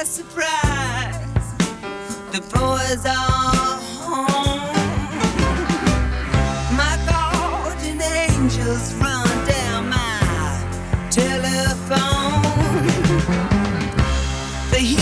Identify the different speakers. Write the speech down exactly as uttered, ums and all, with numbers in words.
Speaker 1: by surprise. The boys are home. My guardian angels run.